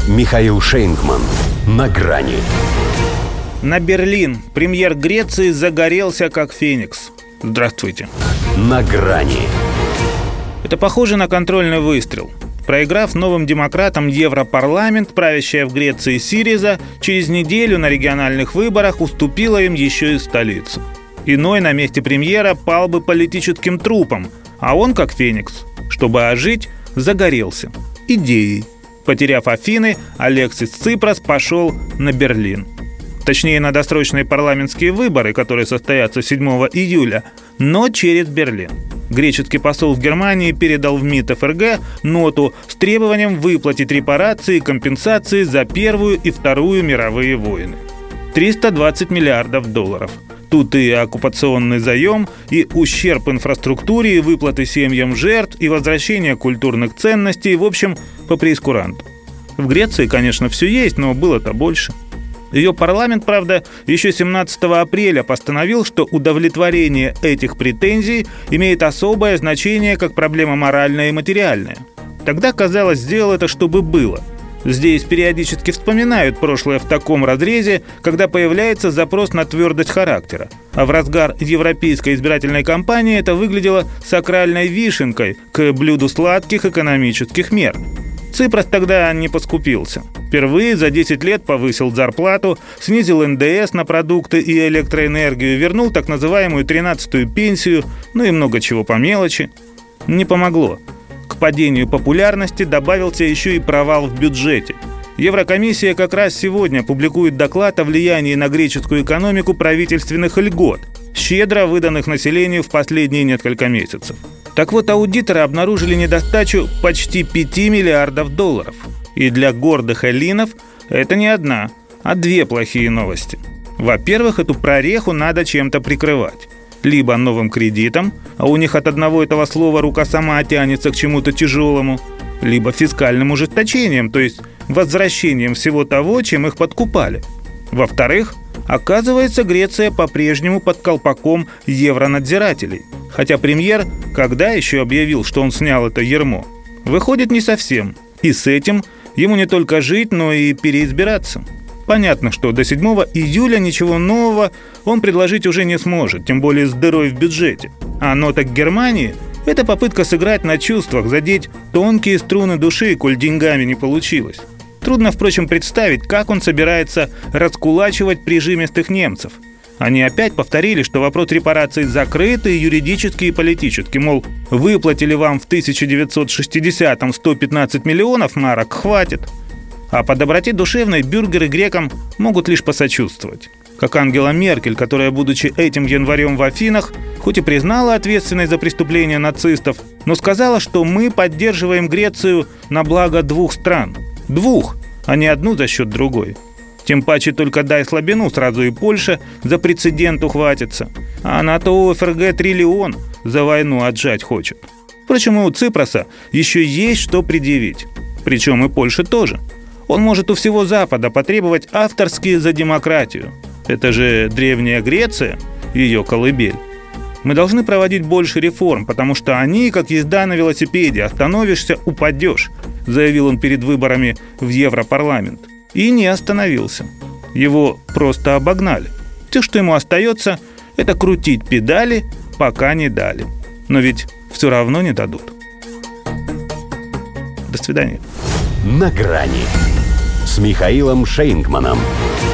Михаил Шейнгман. На грани. На Берлин. Премьер Греции загорелся как феникс. Здравствуйте. На грани. Это похоже на контрольный выстрел. Проиграв новым демократам Европарламент, правящая в Греции СИРИЗА через неделю на региональных выборах уступила им еще и столицу. Иной на месте премьера пал бы политическим трупом, а он, как феникс, чтобы ожить, загорелся идеей. Потеряв Афины, Алексис Ципрос пошел на Берлин. Точнее, на досрочные парламентские выборы, которые состоятся 7 июля, но через Берлин. Греческий посол в Германии передал в МИД ФРГ ноту с требованием выплатить репарации и компенсации за Первую и Вторую мировые войны. 320 миллиардов долларов. Тут и оккупационный заем, и ущерб инфраструктуре, и выплаты семьям жертв, и возвращение культурных ценностей, в общем, по преискуранту. В Греции, конечно, все есть, но было-то больше. Ее парламент, правда, еще 17 апреля постановил, что удовлетворение этих претензий имеет особое значение как проблема моральная и материальная. Тогда, казалось, сделал это, чтобы было. Здесь периодически вспоминают прошлое в таком разрезе, когда появляется запрос на твердость характера. А в разгар европейской избирательной кампании это выглядело сакральной вишенкой к блюду сладких экономических мер. Ципрос тогда не поскупился. Впервые за 10 лет повысил зарплату, снизил НДС на продукты и электроэнергию, вернул так называемую 13-ю пенсию, ну и много чего по мелочи. Не помогло. К падению популярности добавился еще и провал в бюджете. Еврокомиссия как раз сегодня публикует доклад о влиянии на греческую экономику правительственных льгот, щедро выданных населению в последние несколько месяцев. Так вот, аудиторы обнаружили недостачу почти 5 миллиардов долларов. И для гордых эллинов это не одна, а две плохие новости. Во-первых, эту прореху надо чем-то прикрывать. Либо новым кредитом, а у них от одного этого слова рука сама тянется к чему-то тяжелому, либо фискальным ужесточением, то есть возвращением всего того, чем их подкупали. Во-вторых, оказывается, Греция по-прежнему под колпаком евронадзирателей. Хотя премьер когда еще объявил, что он снял это ярмо? Выходит, не совсем. И с этим ему не только жить, но и переизбираться. Понятно, что до 7 июля ничего нового он предложить уже не сможет, тем более с дырой в бюджете. А нота к Германии – это попытка сыграть на чувствах, задеть тонкие струны души, коль деньгами не получилось. Трудно, впрочем, представить, как он собирается раскулачивать прижимистых немцев. Они опять повторили, что вопрос репараций закрыт и юридически, и политически. Мол, выплатили вам в 1960-м 115 миллионов марок, хватит. А по доброте душевной бюргеры грекам могут лишь посочувствовать. Как Ангела Меркель, которая, будучи этим январем в Афинах, хоть и признала ответственность за преступления нацистов, но сказала, что мы поддерживаем Грецию на благо двух стран. Двух, а не одну за счет другой. Тем паче только дай слабину, сразу и Польша за прецедент ухватится. А она-то у ФРГ триллион за войну отжать хочет. Впрочем, и у Ципроса еще есть что предъявить. Причем и Польше тоже. Он может у всего Запада потребовать авторские за демократию. Это же древняя Греция, ее колыбель. Мы должны проводить больше реформ, потому что они, как езда на велосипеде, остановишься – упадешь, заявил он перед выборами в Европарламент. И не остановился. Его просто обогнали. Все, что ему остается, это крутить педали, пока не дали. Но ведь все равно не дадут. До свидания. На грани с Михаилом Шейнгманом.